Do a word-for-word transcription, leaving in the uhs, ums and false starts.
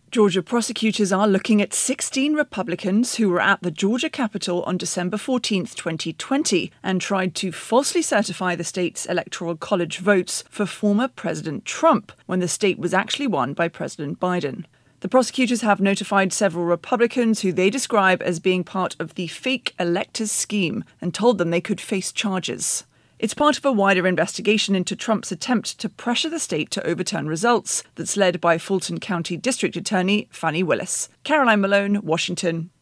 Georgia prosecutors are looking at sixteen Republicans who were at the Georgia Capitol on December fourteenth, twenty twenty, and tried to falsely certify the state's electoral college votes for former President Trump, when the state was actually won by President Biden. The prosecutors have notified several Republicans who they describe as being part of the fake electors scheme and told them they could face charges. It's part of a wider investigation into Trump's attempt to pressure the state to overturn results that's led by Fulton County District Attorney Fani Willis. Caroline Malone, Washington.